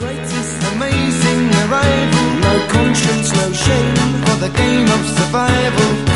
greatest amazing arrival. No conscience, no shame for the game of survival.